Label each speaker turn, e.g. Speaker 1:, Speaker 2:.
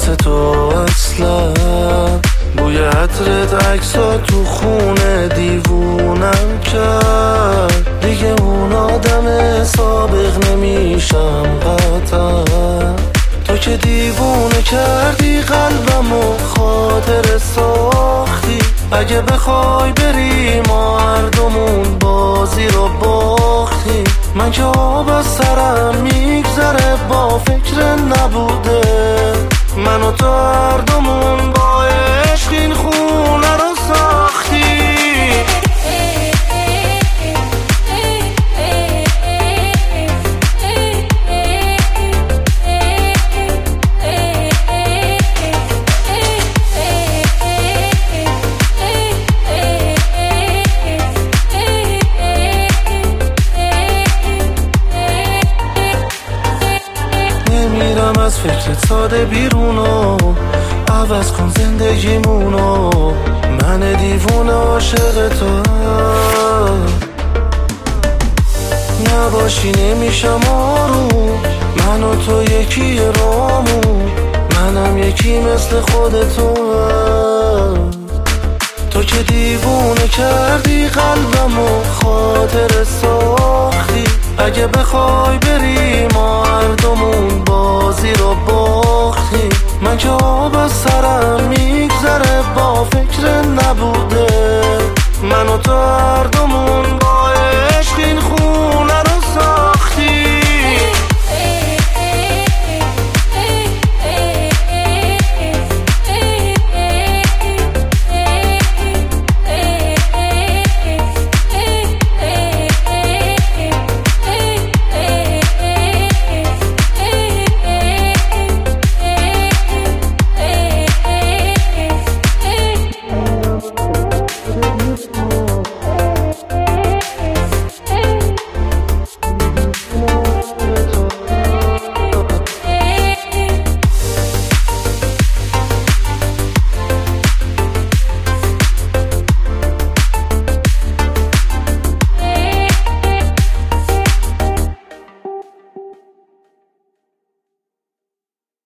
Speaker 1: مثل تو اصلا. بوی عطرت عکسا تو خونه دیوونم کرد. دیگه اون آدم سابق نمیشم قطعا. تو که دیوونه کردی قلبمو خاطر ساختی. اگه بخوای بری ما هر دومون بازی رو باختی. من که آب از سرم میگذره با فکر نبوده. من و تو هر دومون با عشق این خونه رو ساختی. نمیرم از فکرت ساده بیرونو، عوض کن زندگیمونو. من دیوونه عاشق تو، نباشی نمیشم آروم. من و تو یکی رامون، منم یکی مثل خودتو. تو که دیوونه کردی قلبمو خاطر ساختی. اگه بخوای بری